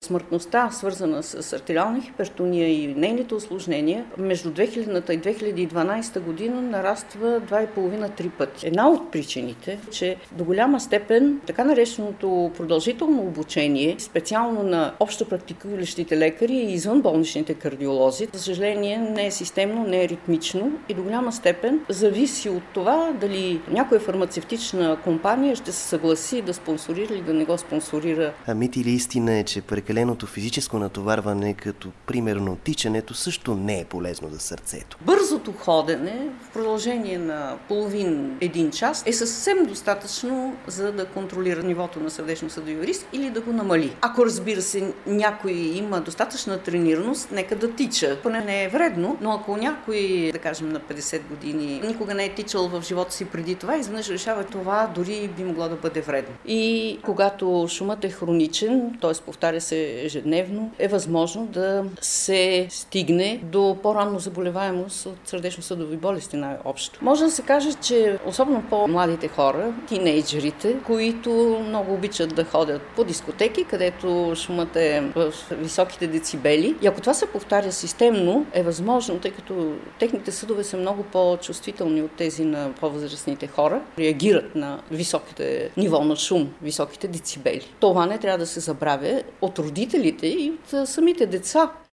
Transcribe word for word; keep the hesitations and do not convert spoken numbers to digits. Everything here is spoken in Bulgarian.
смъртността, свързана с артериална хипертония и нейните усложнения, между две хилядната и две хиляди и дванадесета година нараства два и половина до три пъти. Една от причините, че до голяма степен така нареченото продължително обучение, специално на общо практикуващите лекари и извънболничните кардиолози, за съжаление не е системно, не е ритмично и до голяма степен зависи от това дали някоя фармацевтична компания ще се съгласи да спонсорира или да не го спонсорира. А мит или истина е, че прекаленото физическо натоварване, като примерно тичането, също не е полезно за сърцето? Бързото ходене в продължение на половин-един час е съвсем достатъчно, за да контролира нивото на сърдечно-съдови риск или да го намали. Ако, разбира се, някой има достатъчна тренираност, нека да тича. Поне не е вредно, но ако някой, да кажем, на петдесет години никога не е тичал в живота си преди това, изведнъж решава това, дори би могло да бъде вредно. И когато шумът е хроничен, т.е. повтаря се ежедневно, е възможно да се стигне до по-ранно заболеваемост от сърдечно-съдови болести най-общо. Може да се каже, че особено по-младите хора, тинейджерите, които много обичат да ходят по дискотеки, където шумът е в високите децибели. И ако това се повтаря системно, е възможно, тъй като техните съдове са много по-чувствителни от тези на по-възрастните хора, реагират на високите ниво на шум, високите децибели. Това не трябва да се забравя от родителите и от самите деца.